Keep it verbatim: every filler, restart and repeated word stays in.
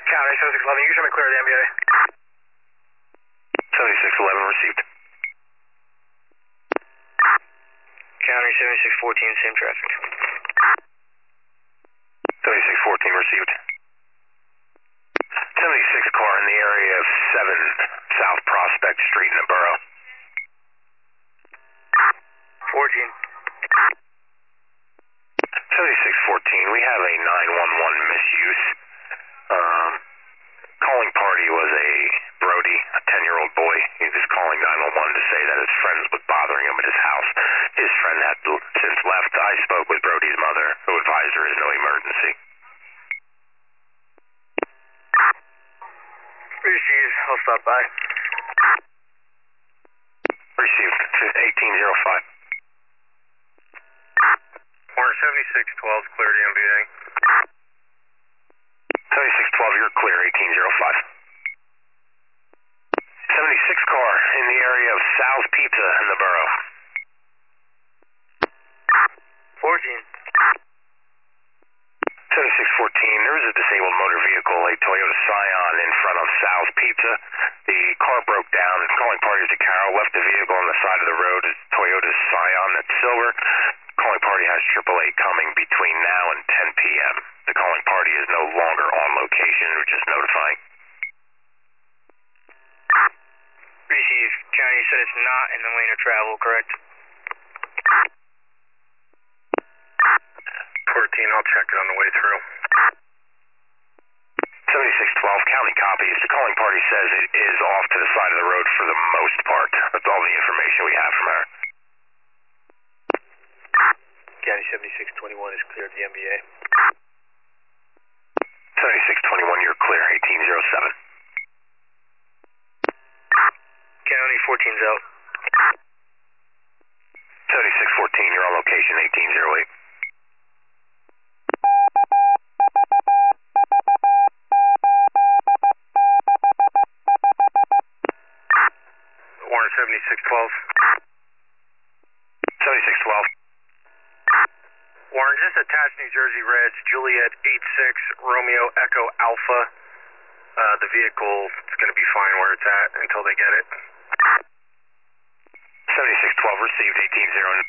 County seventy-six eleven, you show me clear of the M B A. seventy-six eleven received. County seventy-six fourteen, same traffic. seventy-six fourteen received. seventy-six car in the area of seven South Prospect Street in the borough. fourteen. seventy-six fourteen, we have a nine one one misuse. Um, calling party was a Brody, a ten-year-old boy. He was calling nine one one to say that his friends was bothering him at his house. His friend had since left. I spoke with Brody's mother, who advised there is no emergency. Received, I'll stop by. Received, eighteen oh five. Warren seventy-six twelve, clear to M B A. seventy-six twelve, you're clear, eighteen oh five. seventy-six car in the area of Sal's Pizza in the borough. fourteen. seventy-six fourteen, there is a disabled motor vehicle, a Toyota Scion in front of Sal's Pizza. The car broke down. Calling party to Carroll, left the vehicle on the side of the road. It's Toyota Scion, that's silver. Calling party has triple A coming between now and ten p m The calling party is no longer on location. We're just notifying. Receive, County, you said it's not in the lane of travel, correct? fourteen, I'll check it on the way through. seventy-six twelve, county copies. The calling party says it is off to the side of the road for the most part. That's all the information we have from her. County seventy-six twenty-one is clear of the M B A. seventy-six twenty-one, you're clear, eighteen oh seven. County fourteen's out. seventy-six fourteen, you're on location, eighteen oh eight. Warren seventy-six twelve. seventy-six twelve. Warren, just attached New Jersey Reds, Juliet eight six, Romeo Echo Alpha. Uh, the vehicle is going to be fine where it's at until they get it. seventy-six twelve received, eighteen oh